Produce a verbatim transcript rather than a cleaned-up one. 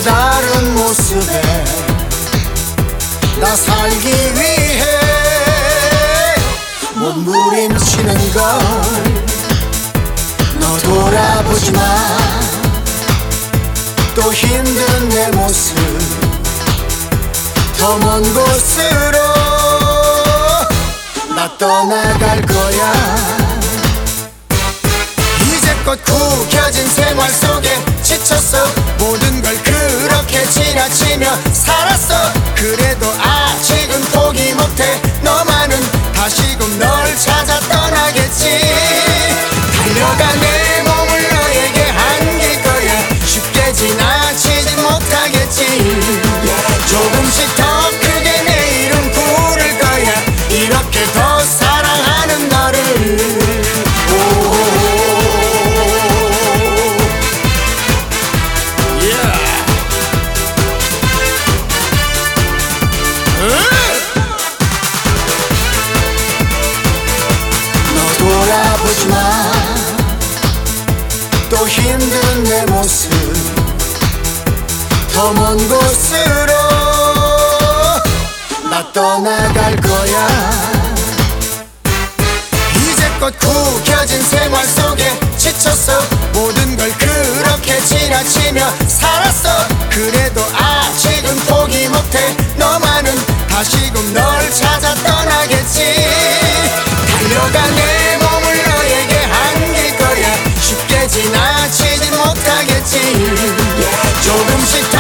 다른 모습에 나 살기 위해 몸부림치는 걸 너 돌아보지 마. 또 힘든 내 모습 더 먼 곳으로 나 떠나갈 거야. 이제껏 구겨진 생활 속에 지쳤어. 모든 걸 그렇게 지나치며 살았어. 그래도 아직은 포기 못해. 너만은 다시금 널 찾아 떠나겠지. 달려가 내 몸을 너에게 안길 거야. 쉽게 지나치지 못하겠지. 조금씩 더 크게 내 이름 부를 거야. 이렇게 더 사랑하는 너를. 너 돌아보지 마. 또 힘든 내 모습 더 먼 곳으로 나 떠나갈 거야. 이제껏 구겨진 생활 속에 지쳤어. 모든 걸 그렇게 지나치며 살았어. 그래도 아직은 포기 못해. 너만은 다시금 널 찾아 떠나겠지. 달려가 내 몸을 너에게 안길 거야. 쉽게 지나치지 못하겠지. 조금씩